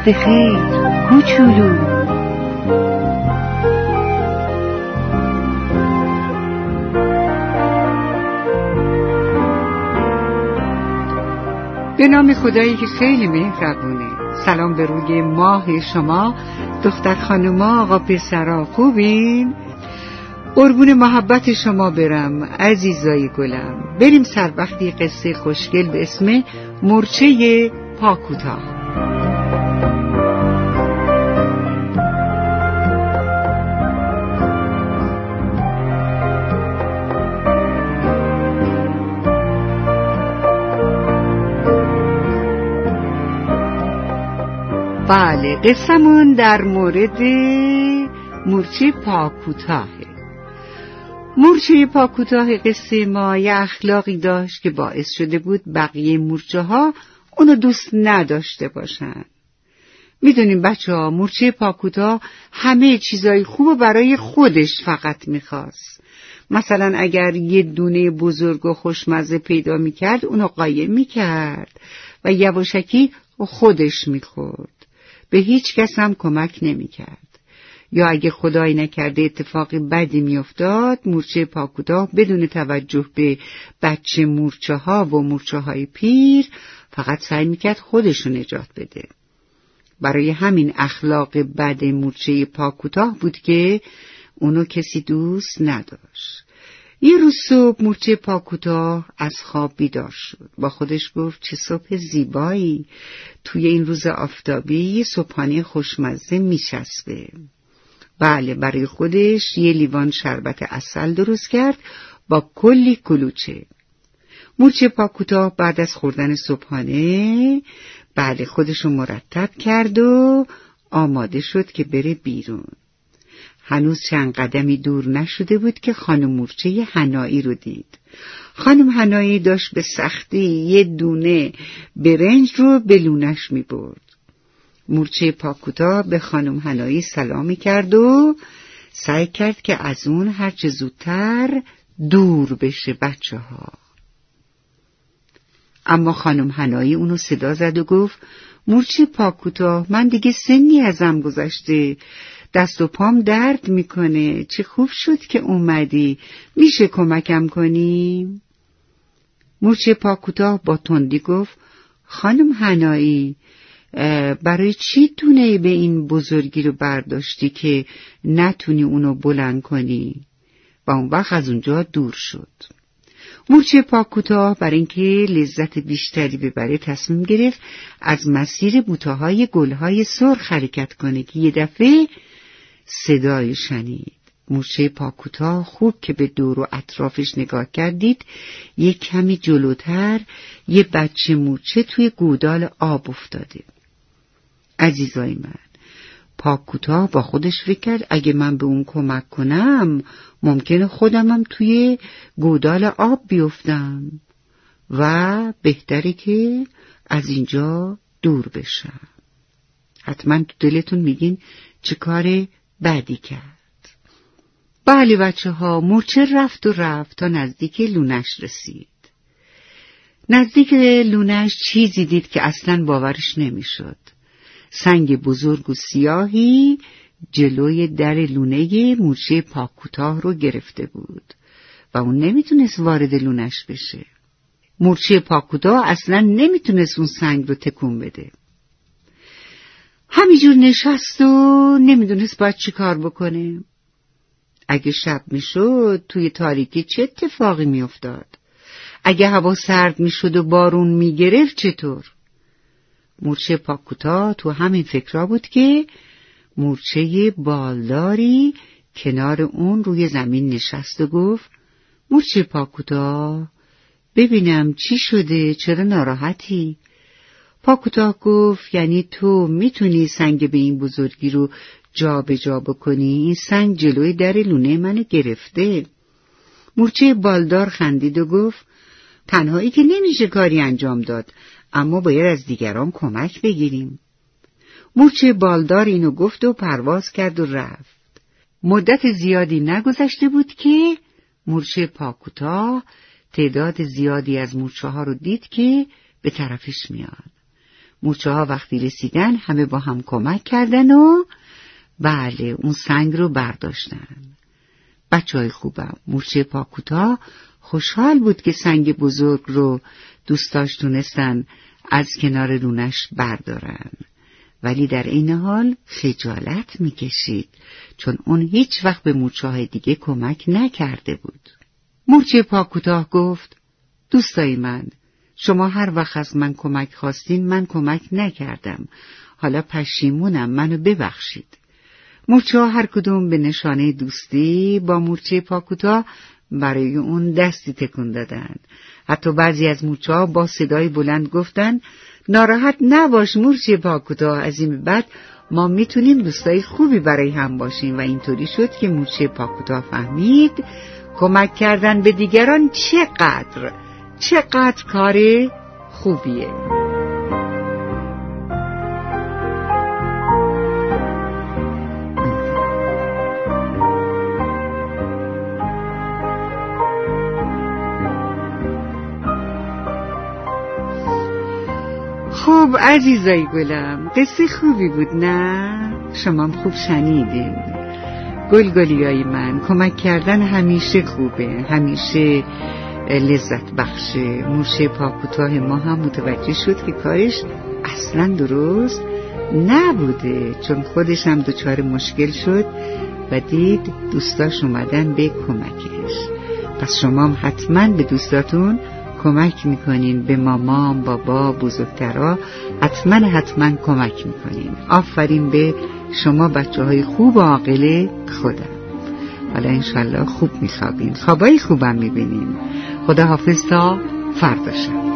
وقت خیر کوچولو. به نام خدایی که خیلی مهربونه. سلام به روی ماه شما دختر خانوما، آقا پسرا، خوبین؟ قربون محبت شما برم عزیزای گلم. بریم سر وقتی قصه خوشگل به اسم مورچه پاکوتاه. بله، قصه‌مون در مورد مورچه پاکوتاهه. مورچه پاکوتاه قصه ما یه اخلاقی داشت که باعث شده بود بقیه مورچه ها اونو دوست نداشته باشن. میدونیم بچه ها، مورچه پاکوتاه همه چیزای خوب برای خودش فقط میخواست. مثلا اگر یه دونه بزرگ و خوشمزه پیدا میکرد اونو قایم میکرد و یواشکی خودش میخورد. به هیچ کس هم کمک نمیکرد. یا اگه خدای نکرده اتفاقی بدی میافتاد، مورچه پاکوتاه بدون توجه به بچه مورچه ها و مورچه های پیر فقط سعی میکرد خودشو نجات بده. برای همین اخلاق بد مورچه پاکوتاه بود که اونو کسی دوست نداشت. یه روز صبح مورچه پاکوتاه از خواب بیدار شد. با خودش گفت چه صبح زیبایی، توی این روز آفتابی یه صبحانه خوشمزه میچسبه. بله، برای خودش یه لیوان شربت عسل درست کرد با کلی کلوچه. مورچه پاکوتاه بعد از خوردن صبحانه خودشو مرتب کرد و آماده شد که بره بیرون. هنوز چند قدمی دور نشده بود که خانم مورچه حنایی رو دید. خانم حنایی داشت به سختی یه دونه برنج رو به لونش می برد. مورچه پاکوتاه به خانم حنایی سلامی کرد و سعی کرد که از اون هرچه زودتر دور بشه بچه ها. اما خانم حنایی اونو صدا زد و گفت مورچه پاکوتاه، من دیگه سنی ازم گذشته، دست و پام درد میکنه، چه خوب شد که اومدی، میشه کمکم کنی؟ مورچه پاکوتاه با تندی گفت خانم حنایی، برای چی دونه به این بزرگی رو برداشتی که نتونی اونو بلند کنی؟ و اون وقت از اونجا دور شد. مورچه پاکوتاه برای اینکه لذت بیشتری ببره تصمیم گرفت از مسیر بوته‌های گل‌های سرخ حرکت کنه که یه دفعه صدای شنید. مورچه پاکوتاه خوب که به دور و اطرافش نگاه کردید، یه کمی جلوتر یه بچه مورچه توی گودال آب افتاده. عزیزای من، پاکوتاه با خودش فکر کرد اگه من به اون کمک کنم ممکنه خودمم توی گودال آب بیفتم و بهتره که از اینجا دور بشم. حتما تو دلتون میگین چه کار بدی کرد. بله بچه ها، مورچه رفت تا نزدیک لونش رسید. نزدیک لونش چیزی دید که اصلاً باورش نمیشد. سنگ بزرگ و سیاهی جلوی در لونه مورچه پاکوتاه رو گرفته بود و اون نمیتونست وارد لونش بشه. مورچه پاکوتاه اصلا نمیتونست اون سنگ رو تکون بده. همینجور نشست و نمیدونست باید چی کار بکنه. اگه شب میشد توی تاریکی چه اتفاقی میافتاد؟ اگه هوا سرد میشد و بارون میگرفت چطور؟ مورچه پاکوتاه تو همین فکرها بود که مورچه بالداری کنار اون روی زمین نشست و گفت مورچه پاکوتاه، ببینم چی شده، چرا ناراحتی؟ پاکوتاه گفت یعنی تو میتونی سنگ به این بزرگی رو جا به جا بکنی؟ این سنگ جلوی در لونه منو گرفته. مورچه بالدار خندید و گفت تنهایی که نمیشه کاری انجام داد، اما باید از دیگران کمک بگیریم. مورچه بالدار اینو گفت و پرواز کرد و رفت. مدت زیادی نگذشته بود که مورچه پاکوتاه تعداد زیادی از مورچه ها رو دید که به طرفش میان. مورچه ها وقتی رسیدن همه با هم کمک کردن و بله اون سنگ رو برداشتن. بچه های خوبم، مورچه پاکوتا خوشحال بود که سنگ بزرگ رو دوستاش تونستن از کنار رونش بردارن، ولی در این حال خجالت میکشید چون اون هیچ وقت به مورچه های دیگه کمک نکرده بود. مورچه پاکوتا گفت دوستای من، شما هر وقت از من کمک خواستین من کمک نکردم، حالا پشیمونم، منو ببخشید. مورچه ها هر کدوم به نشانه دوستی با مورچه پاکوتا برای اون دستی تکون دادن. حتی بعضی از مورچه ها با صدای بلند گفتن ناراحت نباش مورچه پاکوتا، از این بعد ما میتونیم دوستای خوبی برای هم باشیم. و اینطوری شد که مورچه پاکوتا فهمید کمک کردن به دیگران چقدر کار خوبیه. خب عزیزای گلم، قصه خوبی بود نه؟ شما هم خوب شنیدین. گلگلیای من، کمک کردن همیشه خوبه، همیشه لذت بخشه. مورچه پاکوتا ما هم متوجه شد که کارش اصلا درست نبوده، چون خودش هم دچار مشکل شد و دید دوستاش اومدن به کمکش. پس شما هم حتما به دوستاتون کمک میکنین، به مامان، بابا، بزرگترها حتما کمک میکنین. آفرین به شما بچه های خوب و عاقل خودم. حالا انشالله خوب میخوابین، خوابای خوبم میبینین. خدا حافظ تا فردا شب.